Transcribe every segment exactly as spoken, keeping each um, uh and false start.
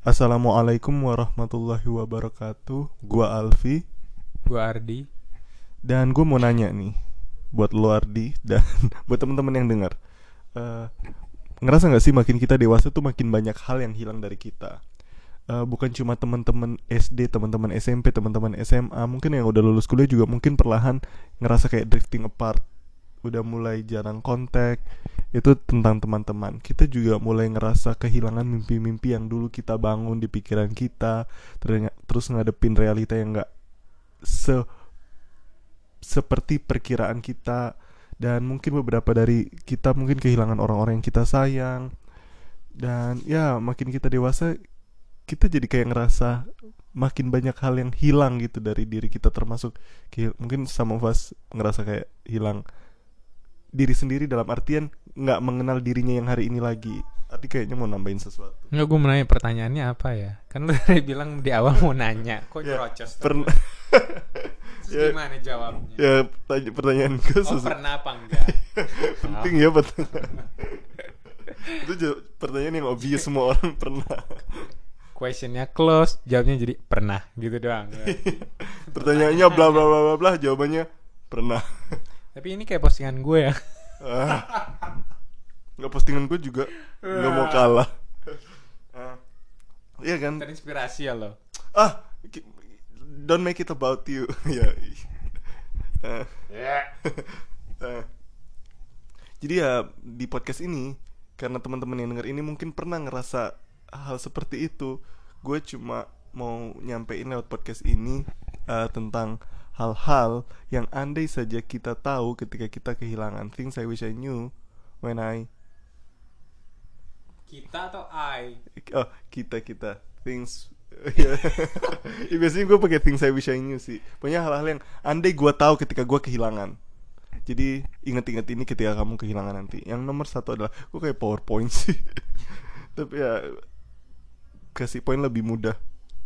Assalamualaikum warahmatullahi wabarakatuh. Gua Alfi. Gua Ardi. Dan gue mau nanya nih, buat lo Ardi dan buat teman-teman yang dengar, uh, ngerasa nggak sih makin kita dewasa tuh makin banyak hal yang hilang dari kita? Uh, bukan cuma teman-teman S D, teman-teman S M P, teman-teman S M A, mungkin yang udah lulus kuliah juga mungkin perlahan ngerasa kayak drifting apart, udah mulai jarang kontak. Itu tentang teman-teman. Kita juga mulai ngerasa kehilangan mimpi-mimpi yang dulu kita bangun di pikiran kita, terus ngadepin realita yang gak se seperti perkiraan kita. Dan mungkin beberapa dari kita mungkin kehilangan orang-orang yang kita sayang. Dan ya makin kita dewasa, kita jadi kayak ngerasa makin banyak hal yang hilang gitu dari diri kita, termasuk mungkin some of us ngerasa kayak hilang diri sendiri dalam artian nggak mengenal dirinya yang hari ini lagi. Arti kayaknya mau nambahin sesuatu. Nggak, gue mau nanya pertanyaannya apa ya? Kan lu tadi bilang di awal mau nanya, kok ya, nyerocos pern- ya, gimana jawabnya? Ya tanya, pertanyaan gue oh sesu- pernah apa enggak? Penting ya pertanyaan. Itu jawab, pertanyaan yang obvious, semua orang pernah. Questionnya close, jawabnya jadi pernah gitu doang. Pertanyaannya bla bla bla bla bla, jawabannya pernah. Tapi ini kayak postingan gue ya. ah, Nggak, postingan gue juga nggak mau kalah. ah, Iya kan? Terinspirasi ya lo. Ah, don't make it about you. Ya. uh, yeah. uh. Jadi ya di podcast ini, karena teman-teman yang denger ini mungkin pernah ngerasa hal seperti itu, gue cuma mau nyampein lewat podcast ini uh, tentang hal-hal yang andai saja kita tahu ketika kita kehilangan. Things I wish I knew when I Kita atau I? Oh, kita kita things. Ya, biasanya gue pakai things I wish I knew sih. Pokoknya hal-hal yang andai gue tahu ketika gue kehilangan. Jadi ingat-ingat ini ketika kamu kehilangan nanti. Yang nomor satu adalah, gue kayak PowerPoint sih. Tapi ya kasih poin lebih mudah.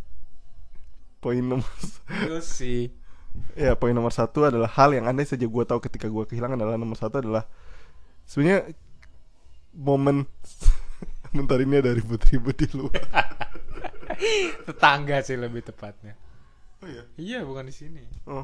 Poin nomor sih. Ya, poin nomor satu adalah hal yang andai saja gue tahu ketika gue kehilangan adalah nomor satu adalah sebenarnya momen. Bentar, ini ada ribut-ribut di luar. Tetangga sih lebih tepatnya. Oh iya? Iya, bukan di sini. Oh.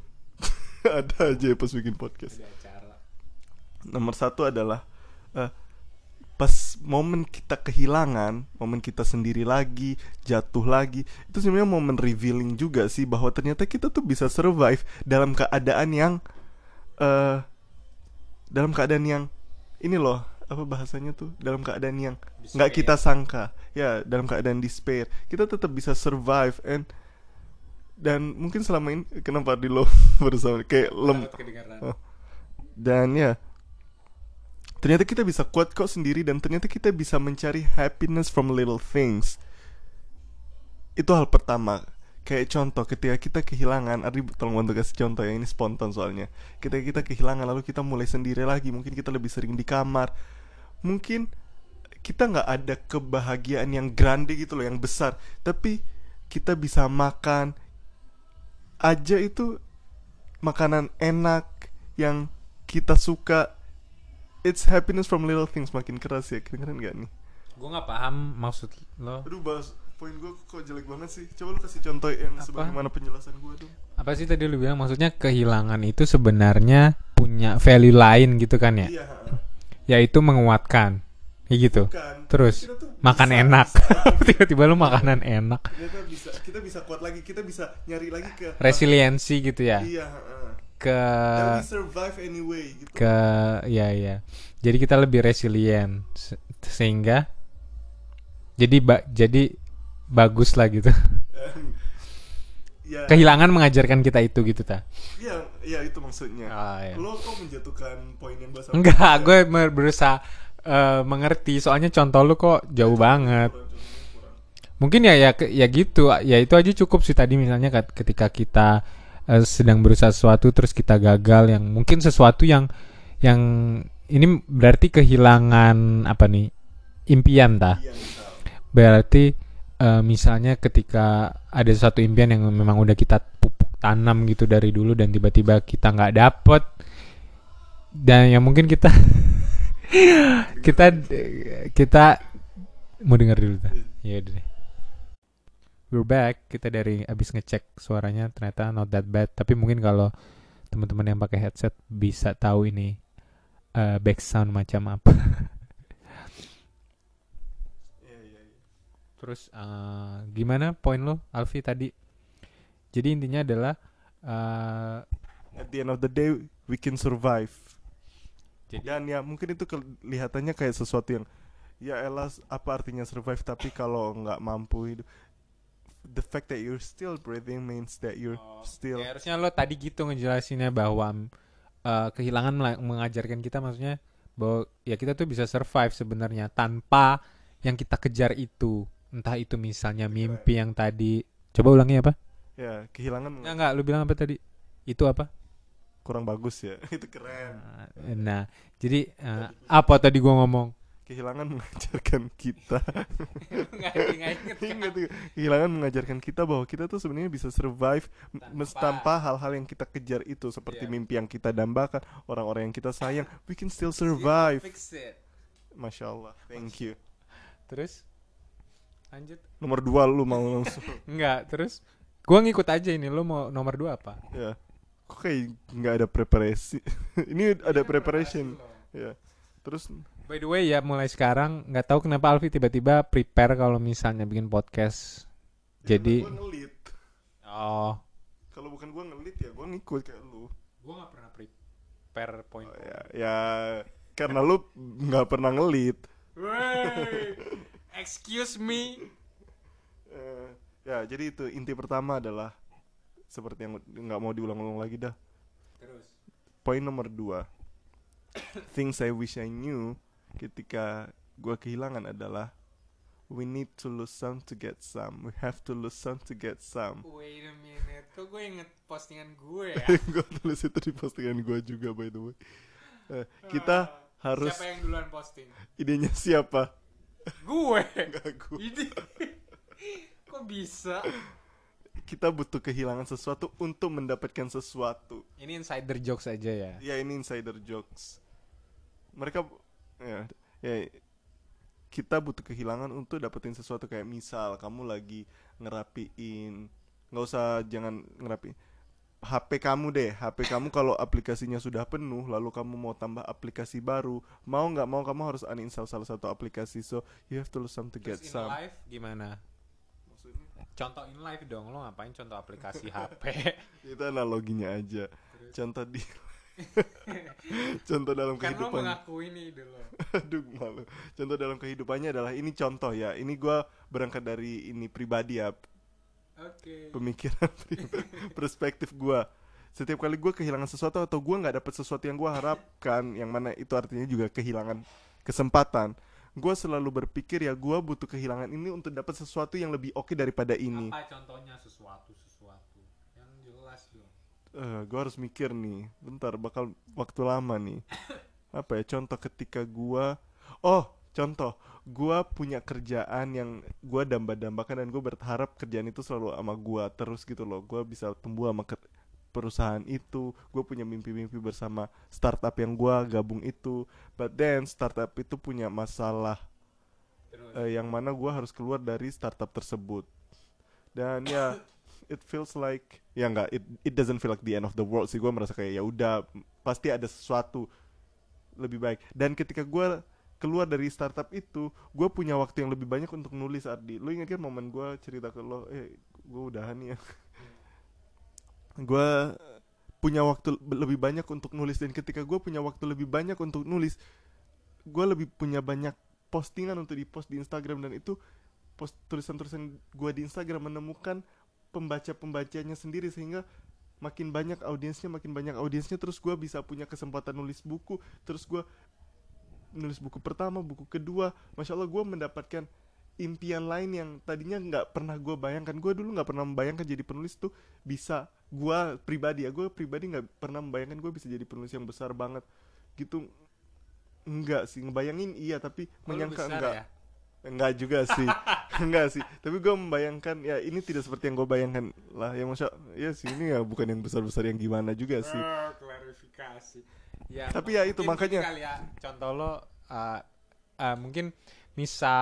Ada aja pas bikin podcast. Ada acara. Nomor satu adalah uh, pas momen kita kehilangan, momen kita sendiri lagi, jatuh lagi, itu sebenarnya momen revealing juga sih, bahwa ternyata kita tuh bisa survive dalam keadaan yang uh, dalam keadaan yang ini loh, apa bahasanya tuh, dalam keadaan yang nggak kita sangka. Ya, dalam keadaan despair kita tetap bisa survive. And dan mungkin selama ini kenapa di lo bersama kayak lem oh. Dan ya ternyata kita bisa kuat kok sendiri, dan ternyata kita bisa mencari happiness from little things. Itu hal pertama. Kayak contoh, ketika kita kehilangan, Ardi tolong bantu kasih contoh ya, ini spontan soalnya. Ketika kita kehilangan lalu kita mulai sendiri lagi, mungkin kita lebih sering di kamar, mungkin kita gak ada kebahagiaan yang grande gitu loh, yang besar, tapi kita bisa makan aja itu makanan enak yang kita suka. It's happiness from little things. Makin keras ya, kedengeran gak nih? Gue gak paham maksud lo. Aduh, bahas poin gue kok jelek banget sih. Coba lu kasih contoh yang apa? Sebagaimana penjelasan gue dong. Apa sih tadi lu bilang, maksudnya kehilangan itu sebenarnya punya value lain gitu kan ya? Iya. Yaitu menguatkan, kayak gitu. Bukan. Terus makan bisa, enak bisa. tiba-tiba lu makanan enak. Kita bisa, kita bisa kuat lagi, kita bisa nyari lagi ke resiliensi gitu ya. Iya, uh. Ke we survive anyway gitu. Ke ya ya. Jadi kita lebih resilient se- sehingga jadi ba- jadi bagus lah gitu. Ya. Kehilangan mengajarkan kita itu gitu ta. Iya, iya itu maksudnya. Oh, iya. Lo kok menjatuhkan poin yang bahasa. Enggak, gue berusaha uh, mengerti, soalnya contoh lu kok jauh ya, banget. Kurang, kurang. Mungkin ya ya ya gitu. Ya itu aja cukup sih tadi, misalnya ketika kita uh, sedang berusaha sesuatu terus kita gagal, yang mungkin sesuatu yang yang ini berarti kehilangan apa nih? Impian ta. Berarti Uh, misalnya ketika ada suatu impian yang memang udah kita pupuk tanam gitu dari dulu, dan tiba-tiba kita nggak dapet, dan yang mungkin kita kita kita mau dengar dulu tuh. Ya udah deh. we're back. Kita dari abis ngecek suaranya ternyata not that bad. Tapi mungkin kalau teman-teman yang pakai headset bisa tahu ini uh, back sound macam apa. Iya, iya, iya. Terus uh, gimana poin lo, Alfi tadi? Jadi intinya adalah uh, At the end of the day we can survive. jadi Dan ya mungkin itu kelihatannya kayak sesuatu yang ya elah apa artinya survive, tapi kalau nggak mampu hidup, the fact that you're still breathing means that you're Oh, still ya harusnya lo tadi gitu ngejelasinnya bahwa uh, kehilangan mela- mengajarkan kita maksudnya bahwa ya kita tuh bisa survive sebenarnya tanpa yang kita kejar itu. Entah itu misalnya mimpi yang tadi. Coba ulangi apa? ya kehilangan Enggak, enggak, lu bilang apa tadi? Itu apa? kurang bagus ya. Itu keren. Nah, jadi uh, apa tadi gua ngomong? Kehilangan mengajarkan kita Nggak nggak inget kan? Ingat tuh, kehilangan mengajarkan kita bahwa kita tuh sebenarnya bisa survive mes- tanpa hal-hal yang kita kejar itu, seperti Iya. mimpi yang kita dambakan, orang-orang yang kita sayang, we can still survive. Fix it. Masya Allah, thank you. Terus lanjut? Nomor dua lu mau langsung Enggak, terus gua ngikut aja ini. Lu mau nomor dua apa? ya, kok kayak nggak ada preparasi. Ini ada preparation ya. Terus By the way ya, mulai sekarang nggak tahu kenapa Alfi tiba-tiba prepare kalau misalnya bikin podcast. Jadi gue ngelit. oh, Kalau bukan gue ngelit ya gue ngikut kayak lu. gua nggak pernah prepare point. Oh, ya, ya karena lu nggak pernah ngelit. Wey, excuse me. Eh, ya jadi itu inti pertama adalah seperti yang nggak mau diulang-ulang lagi dah. Terus. Poin nomor dua, things I wish I knew ketika gue kehilangan adalah we need to lose some to get some. We have to lose some to get some. Wait a minute, kok gue inget postingan gue ya? Gue tulis itu di postingan gue juga by the way. Eh, kita harus. Siapa yang duluan posting? Idenya siapa? Gue. Enggak gue. Ini kok bisa? Kita butuh kehilangan sesuatu untuk mendapatkan sesuatu. Ini insider jokes aja ya. Ya ini insider jokes. Mereka ya, ya kita butuh kehilangan untuk dapetin sesuatu, kayak misal kamu lagi ngerapiin, nggak usah jangan ngerapiin H P kamu deh. H P kamu kalau aplikasinya sudah penuh, lalu kamu mau tambah aplikasi baru, mau nggak mau kamu harus uninstall salah satu aplikasi. So you have to lose some to get Terus in some. live gimana? Maksudnya? Contoh in live dong, lo ngapain contoh aplikasi H P? Itu analoginya aja. Terus. Contoh di contoh dalam Kan lo kehidupan. mengakui ini dulu. Aduh malu. Contoh dalam kehidupannya adalah ini contoh ya. Ini gue berangkat dari ini pribadi ya, Oke. pemikiran perspektif gue. Setiap kali gue kehilangan sesuatu atau gue nggak dapet sesuatu yang gue harapkan, yang mana itu artinya juga kehilangan kesempatan, gue selalu berpikir ya gue butuh kehilangan ini untuk dapat sesuatu yang lebih oke daripada ini. Apa contohnya sesuatu sesuatu yang jelas dong? Uh, gue harus mikir nih, bentar bakal waktu lama nih. Apa ya contoh ketika gue, oh contoh gue punya kerjaan yang gue damba-dambakan dan gue berharap kerjaan itu selalu sama gue terus gitu loh. Gue bisa tumbuh sama ke- perusahaan itu. Gue punya mimpi-mimpi bersama startup yang gue gabung itu. But then startup itu punya masalah, Terus. uh, yang mana gue harus keluar dari startup tersebut. Dan ya it feels like ya nggak it it doesn't feel like the end of the world sih. Gue merasa kayak ya udah pasti ada sesuatu lebih baik. Dan ketika gue keluar dari startup itu, gue punya waktu yang lebih banyak untuk nulis. Ardi, lu ingat kan momen gue cerita ke lo, eh gue udahan nih ya. Gue punya waktu lebih banyak untuk nulis, dan ketika gue punya waktu lebih banyak untuk nulis, gue lebih punya banyak postingan untuk dipost di Instagram, dan itu post tulisan-tulisan gue di Instagram menemukan pembaca-pembacanya sendiri, sehingga makin banyak audiensnya, makin banyak audiensnya, terus gue bisa punya kesempatan nulis buku, terus gue nulis buku pertama, buku kedua, masya Allah gue mendapatkan impian lain yang tadinya nggak pernah gue bayangkan. Gue dulu nggak pernah membayangkan jadi penulis tuh bisa, gue pribadi ya, gue pribadi nggak pernah membayangkan gue bisa jadi penulis yang besar banget gitu. Enggak sih, ngebayangin iya, tapi Oh, lu menyangka besar enggak. ya? Enggak juga sih. Enggak sih, tapi gue membayangkan ya ini tidak seperti yang gue bayangkan lah ya. Masya ya sih, ini ya bukan yang besar-besar yang gimana juga sih. Oh, klarifikasi. Ya, Tapi ya itu mungkin makanya- kali ya, contoh lo uh, uh, mungkin misal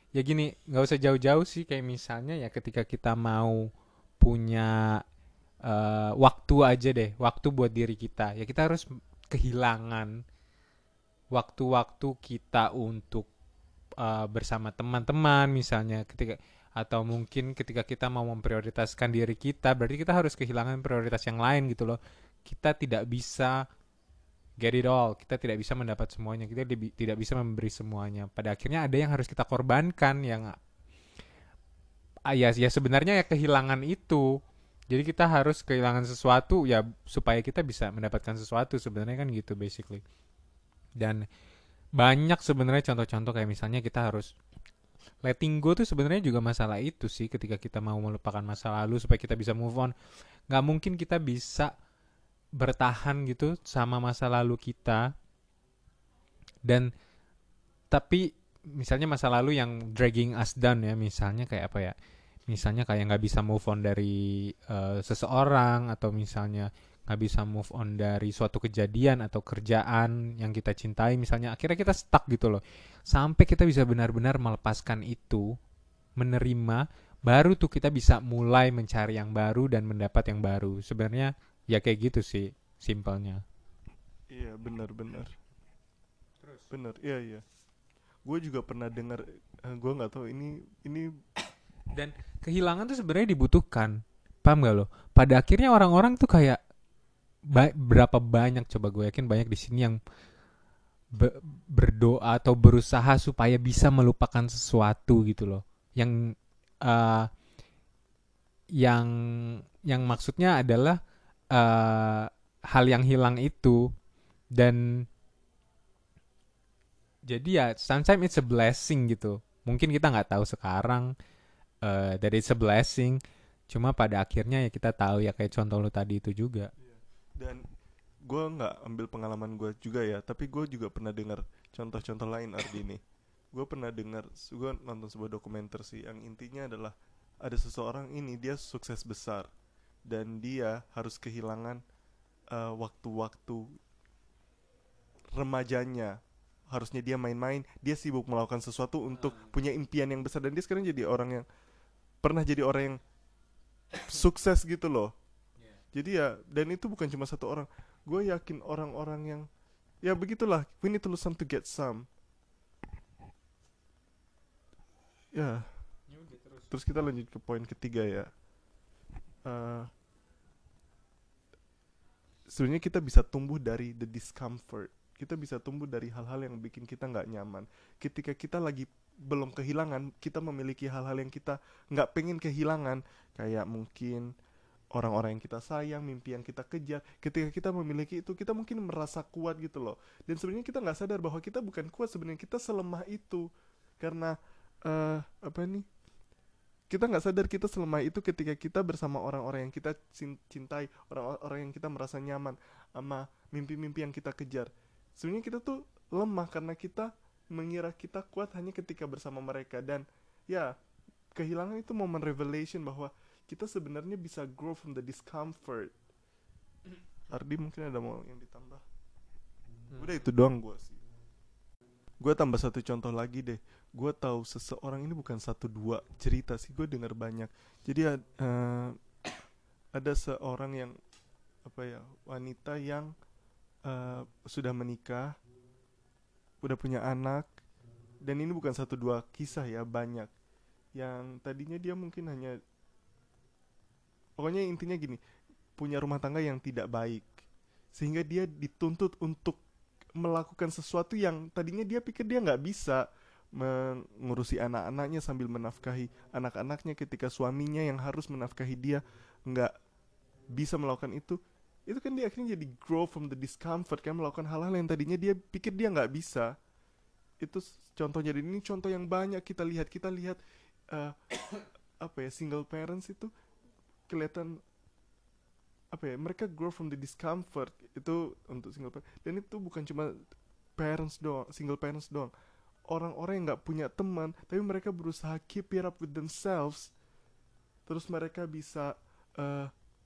ya gini, nggak usah jauh-jauh sih, kayak misalnya ya ketika kita mau punya eh, waktu aja deh, waktu buat diri kita, ya kita harus kehilangan waktu-waktu kita untuk eh, bersama teman-teman misalnya, ketika atau mungkin ketika kita mau memprioritaskan diri kita, berarti kita harus kehilangan prioritas yang lain gitu loh. Kita tidak bisa get it all, kita tidak bisa mendapat semuanya, kita di- tidak bisa memberi semuanya. Pada akhirnya ada yang harus kita korbankan, yang ah, ya ya sebenarnya ya kehilangan itu. Jadi kita harus kehilangan sesuatu ya supaya kita bisa mendapatkan sesuatu, sebenarnya kan gitu basically. Dan banyak sebenarnya contoh-contoh, kayak misalnya kita harus letting go tuh sebenarnya juga masalah itu sih, ketika kita mau melupakan masa lalu supaya kita bisa move on. Nggak mungkin kita bisa bertahan gitu sama masa lalu kita, dan tapi misalnya masa lalu yang dragging us down ya, misalnya kayak apa ya, misalnya kayak nggak bisa move on dari eh, seseorang, atau misalnya nggak bisa move on dari suatu kejadian atau kerjaan yang kita cintai misalnya, akhirnya kita stuck gitu loh, sampai kita bisa benar-benar melepaskan itu, menerima, baru tuh kita bisa mulai mencari yang baru dan mendapat yang baru. Sebenarnya ya kayak gitu sih simpelnya. Iya, benar-benar. Benar, iya iya. Gue juga pernah dengar, eh, gue nggak tahu ini ini Dan kehilangan tuh sebenarnya dibutuhkan, paham gak lo? Pada akhirnya orang-orang tuh kayak ba- berapa banyak, coba gue yakin banyak di sini yang be- berdoa atau berusaha supaya bisa melupakan sesuatu gitu loh, yang eh, yang yang maksudnya adalah eh, hal yang hilang itu. Dan jadi ya sometimes it's a blessing gitu, mungkin kita nggak tahu sekarang eh that it's a blessing, cuma pada akhirnya ya kita tahu ya, kayak contoh lu tadi itu juga. dan gue nggak ambil pengalaman gue juga ya, tapi gue juga pernah dengar contoh-contoh lain Ardi nih. Gue pernah dengar, gue nonton sebuah dokumenter sih, yang intinya adalah ada seseorang ini dia sukses besar dan dia harus kehilangan eh, waktu-waktu remajanya. Harusnya dia main-main, dia sibuk melakukan sesuatu untuk punya impian yang besar, dan dia sekarang jadi orang yang pernah jadi orang yang sukses gitu loh. Jadi ya, dan itu bukan cuma satu orang. Gue yakin orang-orang yang ya begitulah, we need to lose some to get some. Ya, terus kita lanjut ke poin ketiga ya. Eh, Sebenarnya kita bisa tumbuh dari the discomfort. Kita bisa tumbuh dari hal-hal yang bikin kita nggak nyaman. Ketika kita lagi belum kehilangan, kita memiliki hal-hal yang kita nggak pengen kehilangan, kayak mungkin orang-orang yang kita sayang, mimpi yang kita kejar. Ketika kita memiliki itu, kita mungkin merasa kuat gitu loh. Dan sebenarnya kita nggak sadar bahwa kita bukan kuat, sebenarnya kita selemah itu. Karena eh apa nih? Kita nggak sadar kita selemah itu ketika kita bersama orang-orang yang kita cintai, orang-orang yang kita merasa nyaman sama mimpi-mimpi yang kita kejar. Sebenarnya kita tuh lemah karena kita mengira kita kuat hanya ketika bersama mereka. Dan ya, kehilangan itu momen revelation bahwa kita sebenarnya bisa grow from the discomfort. Ardi mungkin ada mau yang ditambah? Hmm. Udah itu doang gue sih. Gue tambah satu contoh lagi deh. Gue tahu seseorang, ini bukan satu dua cerita sih, gue dengar banyak. Jadi uh, ada seorang yang apa ya, wanita yang uh, sudah menikah, udah punya anak, dan ini bukan satu dua kisah ya, banyak. Yang tadinya dia mungkin hanya, pokoknya intinya gini, punya rumah tangga yang tidak baik, sehingga dia dituntut untuk melakukan sesuatu yang tadinya dia pikir dia nggak bisa, mengurusi anak-anaknya sambil menafkahi anak-anaknya, ketika suaminya yang harus menafkahi dia nggak bisa melakukan itu. Itu kan dia akhirnya jadi grow from the discomfort, kan, melakukan hal-hal yang tadinya dia pikir dia nggak bisa. Itu contohnya, dan ini contoh yang banyak kita lihat. Kita lihat uh, apa ya, single parents itu kelihatan apa ya, mereka grow from the discomfort itu untuk single parent. Dan itu bukan cuma parents doang, single parents doang, orang-orang yang nggak punya teman tapi mereka berusaha keep it up with themselves, terus mereka bisa uh,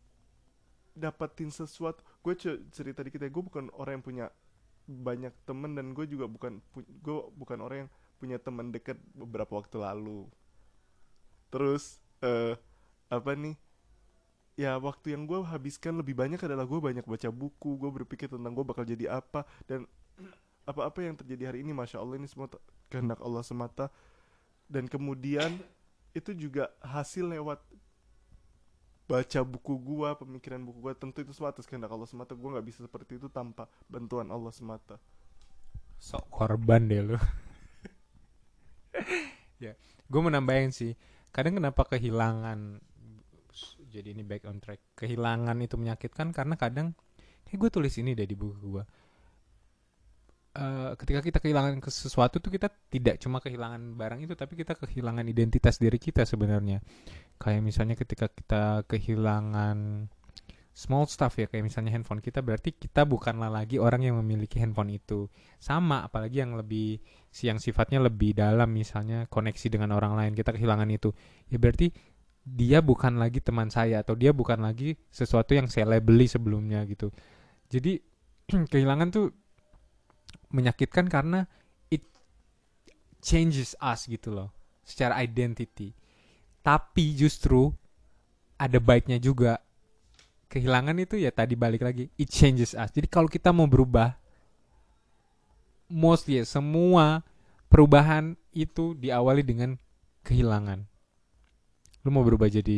dapatin sesuatu. Gue cerita dikit ya, gue bukan orang yang punya banyak teman, dan gue juga bukan gue bukan orang yang punya teman dekat beberapa waktu lalu. Terus eh apa nih? Ya waktu yang gue habiskan lebih banyak adalah gue banyak baca buku, gue berpikir tentang gue bakal jadi apa, dan apa-apa yang terjadi hari ini, masya Allah, ini semua te- kehendak Allah semata. Dan kemudian itu juga hasil lewat baca buku gue, pemikiran buku gue. Tentu itu semua atas kehendak Allah semata. Gue nggak bisa seperti itu tanpa bantuan Allah semata. Sok korban deh lu. Ya, gue mau nambahin sih. Kadang kenapa kehilangan, jadi ini back on track. Kehilangan itu menyakitkan karena kadang, kayak gue tulis ini deh di buku gue. Uh, ketika kita kehilangan ke sesuatu tuh kita tidak cuma kehilangan barang itu, tapi kita kehilangan identitas diri kita sebenarnya. Kayak misalnya ketika kita kehilangan small stuff ya, kayak misalnya handphone kita, berarti kita bukanlah lagi orang yang memiliki handphone itu. Sama, apalagi yang lebih, yang sifatnya lebih dalam, misalnya koneksi dengan orang lain, kita kehilangan itu. Ya berarti dia bukan lagi teman saya, atau dia bukan lagi sesuatu yang saya labeli sebelumnya gitu. Jadi kehilangan tuh menyakitkan karena it changes us gitu loh, secara identity. Tapi justru ada baiknya juga. Kehilangan itu ya tadi balik lagi, it changes us. Jadi kalau kita mau berubah, mostly ya, semua perubahan itu diawali dengan kehilangan. Lu mau berubah jadi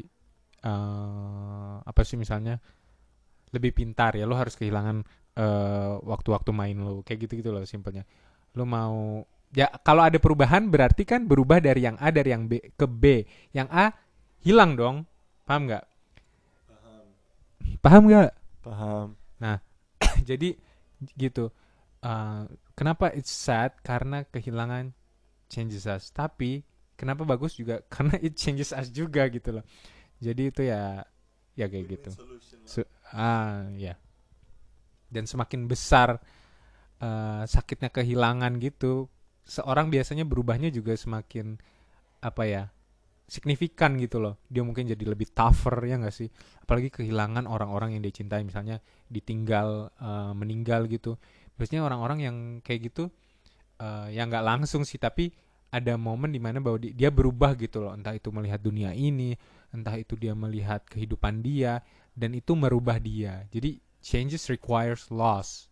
uh, apa sih, misalnya lebih pintar, ya lu harus kehilangan uh, waktu-waktu main lu, kayak gitu-gitu loh simpelnya. Lu mau, ya kalau ada perubahan berarti kan berubah dari yang A, dari yang B ke B. Yang A hilang dong, paham nggak? Paham. Paham nggak? Paham. Nah, jadi gitu. Uh, kenapa it's sad? Karena kehilangan changes us. Tapi kenapa bagus juga? Karena it changes us juga gitu loh. Jadi itu ya, ya kayak gitu. So, ah ya. Dan semakin besar uh, sakitnya kehilangan gitu, seorang biasanya berubahnya juga semakin apa ya, signifikan gitu loh. Dia mungkin jadi lebih tougher, ya nggak sih? Apalagi kehilangan orang-orang yang dia cintai, misalnya ditinggal, uh, meninggal gitu. Biasanya orang-orang yang kayak gitu, uh, yang nggak langsung sih, tapi ada momen dimana bahwa di, dia berubah gitu loh. Entah itu melihat dunia ini, entah itu dia melihat kehidupan dia, dan itu merubah dia. Jadi changes requires loss.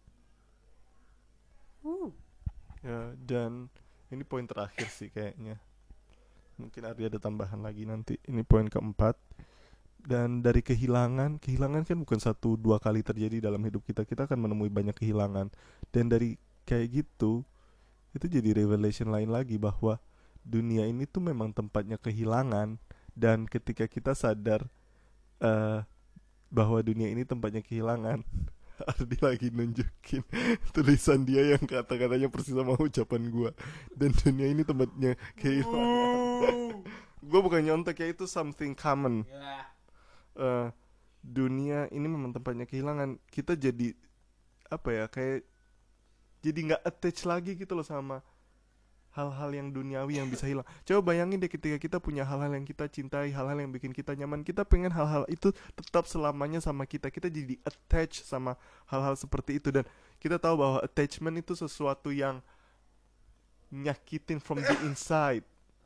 Uh. Ya, dan ini poin terakhir sih kayaknya. Mungkin Arya ada tambahan lagi nanti. Ini poin keempat. Dan dari kehilangan, kehilangan kan bukan satu dua kali terjadi dalam hidup kita. Kita akan menemui banyak kehilangan. Dan dari kayak gitu, itu jadi revelation lain lagi bahwa dunia ini tuh memang tempatnya kehilangan. Dan ketika kita sadar uh, bahwa dunia ini tempatnya kehilangan, Ardi lagi nunjukin tulisan dia yang kata-katanya persis sama ucapan gue. Dan dunia ini tempatnya kehilangan. Gue bukan nyontek ya, itu something common. Uh, dunia ini memang tempatnya kehilangan. Kita jadi apa ya, kayak jadi nggak attach lagi gitu loh sama hal-hal yang duniawi yang bisa hilang. Coba bayangin deh ketika kita punya hal-hal yang kita cintai, hal-hal yang bikin kita nyaman, kita pengen hal-hal itu tetap selamanya sama kita. Kita jadi attach sama hal-hal seperti itu. Dan kita tahu bahwa attachment itu sesuatu yang nyakitin from the inside.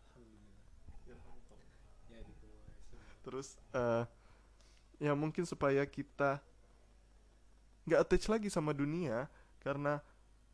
Terus uh, ya mungkin supaya kita nggak attach lagi sama dunia, karena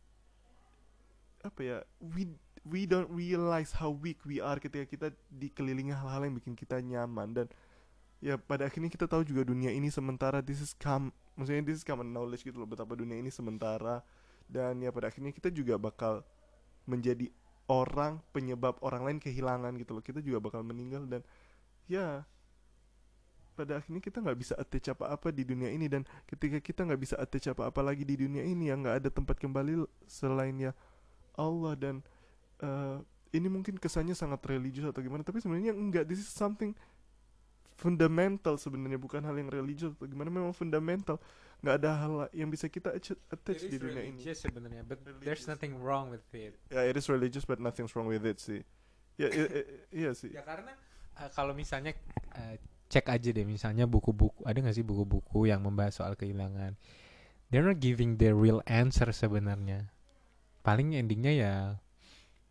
apa ya, we we don't realize how weak we are ketika kita dikelilingi hal-hal yang bikin kita nyaman. Dan ya pada akhirnya kita tahu juga dunia ini sementara. This is come, maksudnya this is common knowledge gitu loh, betapa dunia ini sementara. Dan ya pada akhirnya kita juga bakal menjadi orang penyebab orang lain kehilangan gitu loh. Kita juga bakal meninggal. Dan ya pada akhirnya kita nggak bisa attach apa-apa di dunia ini. Dan ketika kita nggak bisa attach apa-apa lagi di dunia ini, ya nggak ada tempat kembali selain ya Allah. Dan uh, ini mungkin kesannya sangat religius atau gimana, tapi sebenarnya enggak. This is something fundamental sebenarnya, bukan hal yang religius atau gimana, memang fundamental. Nggak ada hal yang bisa kita attach di dunia ini. Sebenarnya, but religious. There's nothing wrong with it. Ya, yeah, it is religious but nothing's wrong with it sih. Ya, yeah, iya sih. Ya karena uh, kalau misalnya uh, cek aja deh, misalnya buku-buku, ada nggak sih buku-buku yang membahas soal kehilangan? They're not giving the real answer sebenarnya. Paling endingnya ya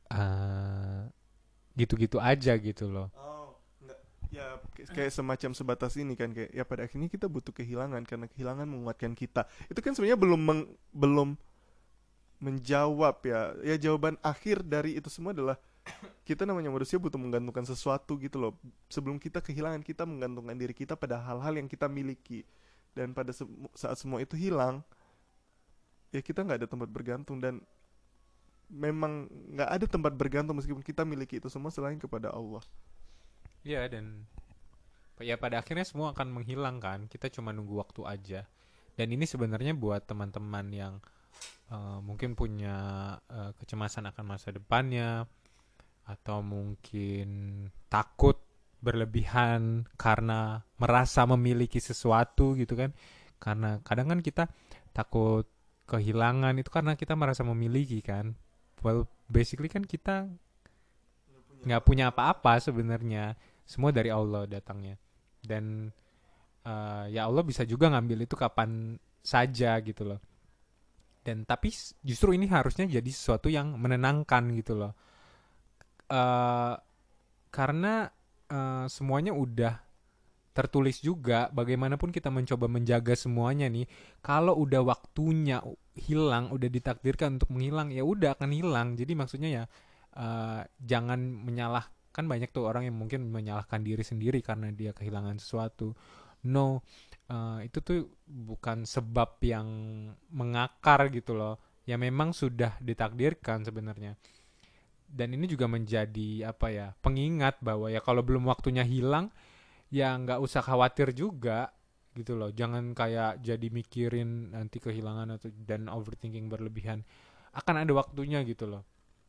eh, gitu-gitu aja gitu loh. Oh, enggak. Ya k- kayak semacam sebatas ini kan, kayak ya pada akhirnya kita butuh kehilangan karena kehilangan menguatkan kita. Itu kan sebenarnya belum meng- belum menjawab ya. Ya jawaban akhir dari itu semua adalah kita namanya manusia butuh menggantungkan sesuatu gitu loh. Sebelum kita kehilangan, kita menggantungkan diri kita pada hal-hal yang kita miliki. Dan pada semu- saat semua itu hilang, ya kita nggak ada tempat bergantung, dan memang nggak ada tempat bergantung meskipun kita miliki itu semua selain kepada Allah. Iya, dan ya pada akhirnya semua akan menghilang kan. Kita cuma nunggu waktu aja. Dan ini sebenarnya buat teman-teman yang eh, mungkin punya eh, kecemasan akan masa depannya, atau mungkin takut berlebihan karena merasa memiliki sesuatu gitu kan. Karena kadang kan kita takut kehilangan itu karena kita merasa memiliki kan. Well, basically kan kita nggak punya apa-apa sebenarnya. Semua dari Allah datangnya. Dan eh, ya Allah bisa juga ngambil itu kapan saja gitu loh. Dan tapi justru ini harusnya jadi sesuatu yang menenangkan gitu loh. Eh karena eh, semuanya udah tertulis juga, bagaimanapun kita mencoba menjaga semuanya nih, kalau udah waktunya hilang, udah ditakdirkan untuk menghilang, ya udah akan hilang. Jadi maksudnya ya eh, jangan menyalah, kan banyak tuh orang yang mungkin menyalahkan diri sendiri karena dia kehilangan sesuatu. No, eh, itu tuh bukan sebab yang mengakar gitu loh. Ya memang sudah ditakdirkan sebenarnya. Dan ini juga menjadi apa ya, pengingat bahwa ya kalau belum waktunya hilang, ya nggak usah khawatir juga gitu loh. Jangan kayak jadi mikirin nanti kehilangan atau dan overthinking berlebihan. Akan ada waktunya gitu loh.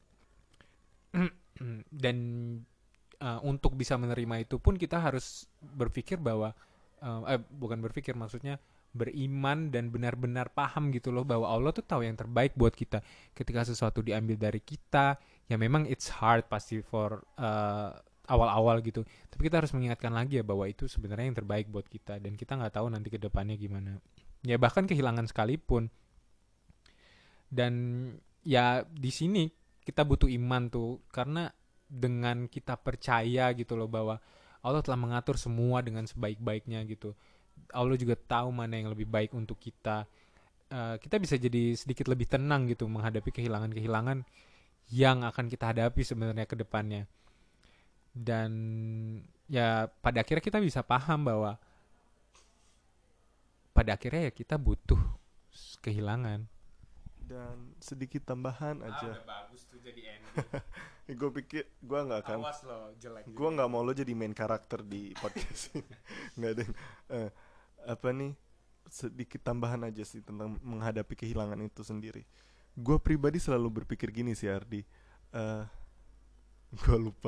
Dan uh, untuk bisa menerima itu pun kita harus berpikir bahwa uh, eh bukan berpikir, maksudnya beriman dan benar-benar paham gitu loh bahwa Allah tuh tahu yang terbaik buat kita. Ketika sesuatu diambil dari kita, ya memang it's hard pasti for uh, awal-awal gitu. Tapi kita harus mengingatkan lagi ya bahwa itu sebenarnya yang terbaik buat kita dan kita nggak tahu nanti ke depannya gimana. Ya bahkan kehilangan sekalipun. Dan ya di sini kita butuh iman tuh karena dengan kita percaya gitu loh bahwa Allah telah mengatur semua dengan sebaik-baiknya gitu. Allah juga tahu mana yang lebih baik untuk kita. Eh, kita bisa jadi sedikit lebih tenang gitu menghadapi kehilangan-kehilangan yang akan kita hadapi sebenarnya ke depannya. Dan ya pada akhirnya kita bisa paham bahwa pada akhirnya ya kita butuh kehilangan. Dan sedikit tambahan Ah, aja. udah bagus tuh jadi ending. Gue pikir gue nggak akan, Awas lo jelek gue juga. nggak mau lo jadi main karakter di podcast ini. Nggak ada. Eh, apa nih? Sedikit tambahan aja sih tentang menghadapi kehilangan itu sendiri. Gue pribadi selalu berpikir gini sih Ardi. Eh, gue lupa.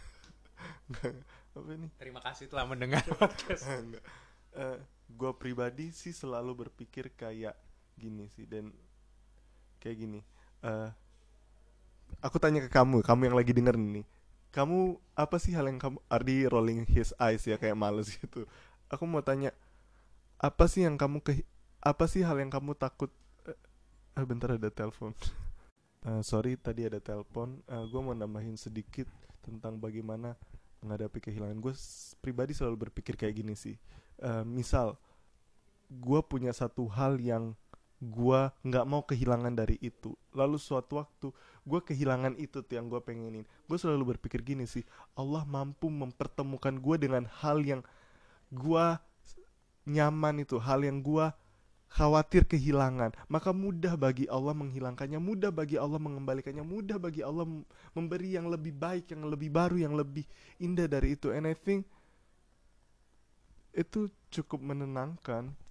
Apa nih? Terima kasih telah mendengar podcast. Enggak. Eh, gue pribadi sih selalu berpikir kayak gini sih, dan kayak gini. Eh, aku tanya ke kamu, kamu yang lagi denger nih. Kamu apa sih hal yang kamu, Ardi rolling his eyes ya kayak males gitu. Aku mau tanya, apa sih yang kamu ke apa sih hal yang kamu takut? Eh, ah, bentar ada telepon. Eh, sorry tadi ada telepon. Eh, gue mau nambahin sedikit tentang bagaimana menghadapi kehilangan. Gue pribadi selalu berpikir kayak gini sih. Eh, misal gue punya satu hal yang gue nggak mau kehilangan dari itu, lalu suatu waktu gue kehilangan itu tuh yang gue pengenin, gue selalu berpikir gini sih, Allah mampu mempertemukan gue dengan hal yang gue nyaman, itu hal yang gue khawatir kehilangan, maka mudah bagi Allah menghilangkannya, mudah bagi Allah mengembalikannya, mudah bagi Allah memberi yang lebih baik, yang lebih baru, yang lebih indah dari itu. And I think itu cukup menenangkan.